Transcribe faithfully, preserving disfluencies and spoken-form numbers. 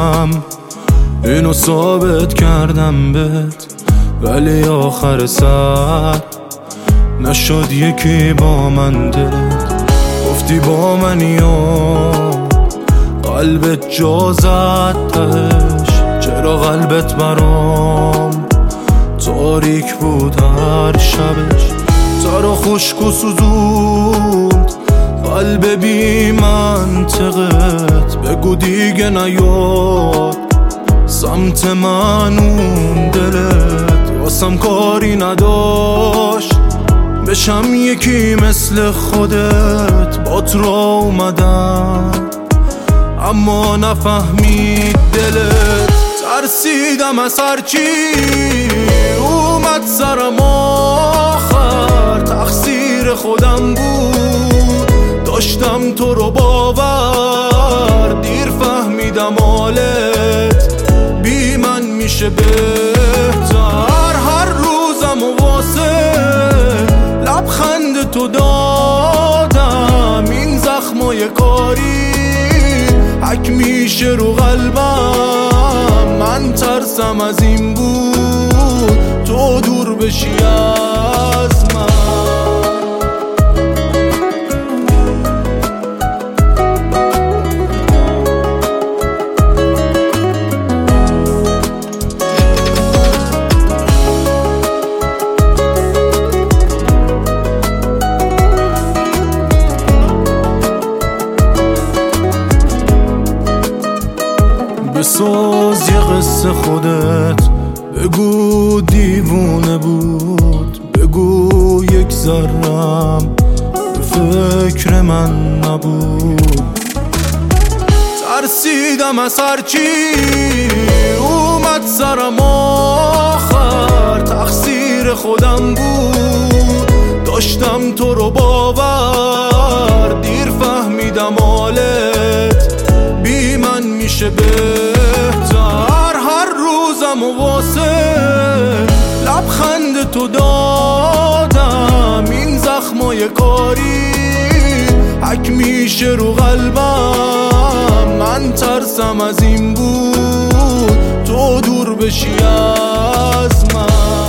میخواستم اینو ثابت کردم بهت، ولی آخر سر نشد یکی با من دلت. گفتی با منی و قلبت جا زد تهش، چرا قلبت برام تاریک بود هر شبش. ترا خشک و سوزوند قلب بی منطقت، بگو دیگه نیاد سمت من اون دلت. واسم کاری نداشت بشم یکی مثل خودت، بات را اومدم اما نفهمید دلت. ترسیدم از هرچی اومد سرم، آخر تقصیر خودم بود. داشتم تو رو باور، دیر فهمیدم حالت بی من میشه بهتر. هر روزم و واسه لبخند تو دادم، این زخمای کاری حک میشه رو قلبم. من ترسم از این بود تو دور بشی از من. بساز یه قصه خودت، بگو دیوونه بود، بگو یک ذرم به فکر من نبود. ترسیدم از هرچی اومد سرم، آخر تقصیر خودم بود. داشتم تو رو باور، دیر فهمیدم حالت بی من میشه بهتر. هر روزم و واسه لبخند تو دادم، این زخمای کاری حک میشه رو قلبم. من ترسم از این بود تو دور بشی از من.